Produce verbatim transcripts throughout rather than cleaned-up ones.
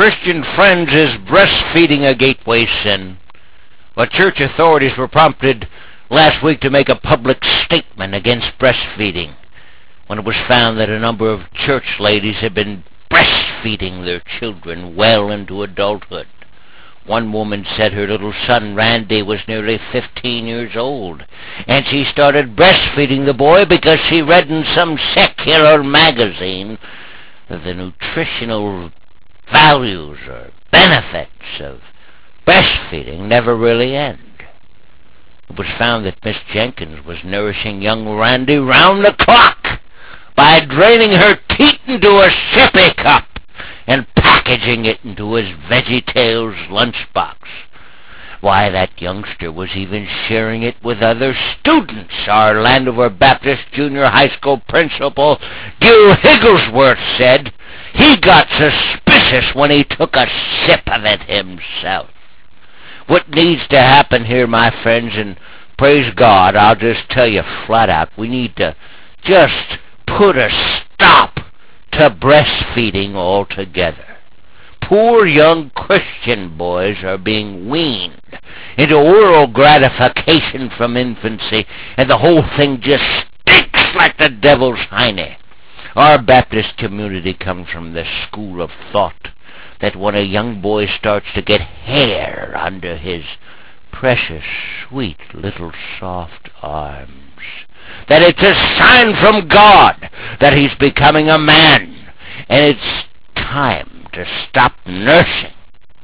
Christian Friends is breastfeeding a gateway sin. Well, church authorities were prompted last week to make a public statement against breastfeeding when it was found that a number of church ladies had been breastfeeding their children well into adulthood. One woman said her little son Randy was nearly fifteen years old, and she started breastfeeding the boy because she read in some secular magazine that the nutritional values or benefits of breastfeeding never really end. It was found that Miss Jenkins was nourishing young Randy round the clock by draining her teat into a sippy cup and packaging it into his VeggieTales lunchbox. Why, that youngster was even sharing it with other students, our Landover Baptist Junior High School principal, Gil Higglesworth, said. He got suspicious when he took a sip of it himself. What needs to happen here, my friends, and praise God, I'll just tell you flat out, we need to just put a stop to breastfeeding altogether. Poor young Christian boys are being weaned into oral gratification from infancy, and the whole thing just stinks like the devil's hiney. Our Baptist community comes from the school of thought that when a young boy starts to get hair under his precious, sweet little soft arms, that it's a sign from God that he's becoming a man, and it's time to stop nursing.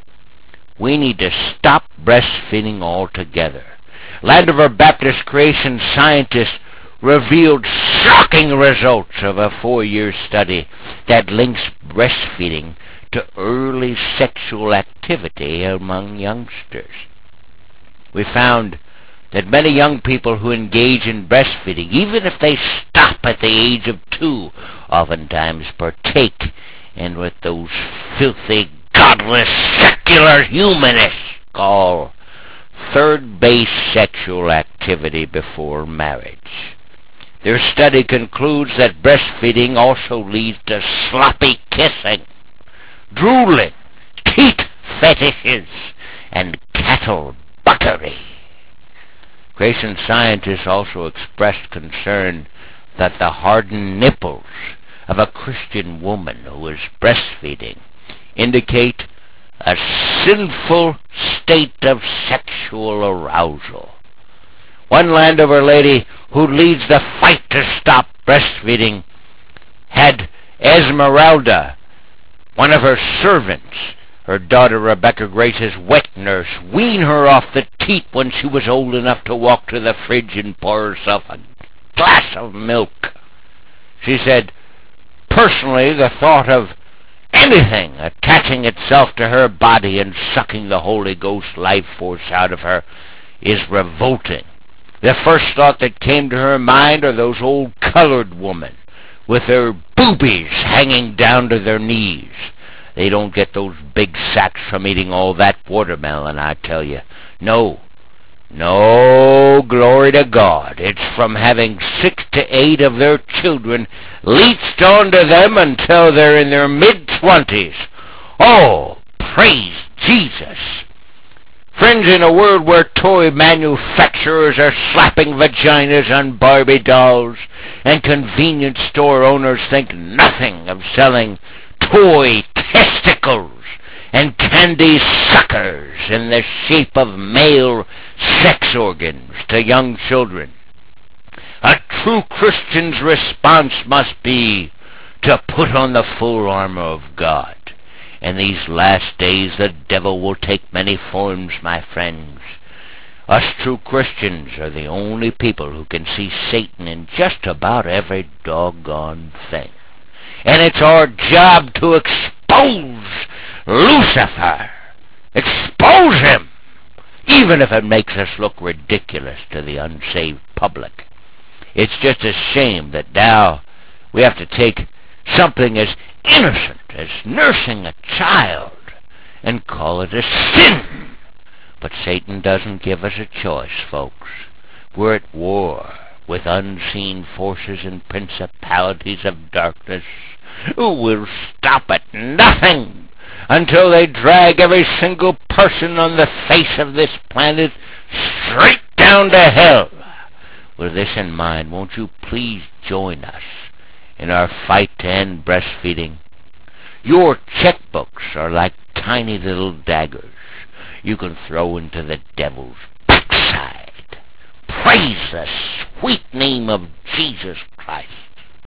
We need to stop breastfeeding altogether. Landover Baptist Creation scientists revealed shocking results of a four-year study that links breastfeeding to early sexual activity among youngsters. We found that many young people who engage in breastfeeding, even if they stop at the age of two, oftentimes partake in what those filthy, godless, secular humanists call third-base sexual activity before marriage. Their study concludes that breastfeeding also leads to sloppy kissing, drooling, teat fetishes, and cattle buckery. Creation scientists also expressed concern that the hardened nipples of a Christian woman who is breastfeeding indicate a sinful state of sexual arousal. One Landover lady who leads the fight to stop breastfeeding had Esmeralda, one of her servants, her daughter Rebecca Grace's wet nurse, wean her off the teat when she was old enough to walk to the fridge and pour herself a glass of milk. She said, personally, the thought of anything attaching itself to her body and sucking the Holy Ghost life force out of her is revolting. The first thought that came to her mind are those old colored women with their boobies hanging down to their knees. They don't get those big sacks from eating all that watermelon, I tell you. No. No, glory to God. It's from having six to eight of their children leached onto them until they're in their mid-twenties. Oh, praise Jesus. Friends, in a world where toy manufacturers are slapping vaginas on Barbie dolls and convenience store owners think nothing of selling toy testicles and candy suckers in the shape of male sex organs to young children, a true Christian's response must be to put on the full armor of God. In these last days the devil will take many forms, my friends. Us true Christians are the only people who can see Satan in just about every doggone thing. And it's our job to expose Lucifer. Expose him, even if it makes us look ridiculous to the unsaved public. It's just a shame that now we have to take something as innocent as nursing a child and call it a sin. But Satan doesn't give us a choice, folks. We're at war with unseen forces and principalities of darkness who will stop at nothing until they drag every single person on the face of this planet straight down to hell. With this in mind, won't you please join us in our fight to end breastfeeding? Your checkbooks are like tiny little daggers you can throw into the devil's backside. Praise the sweet name of Jesus Christ.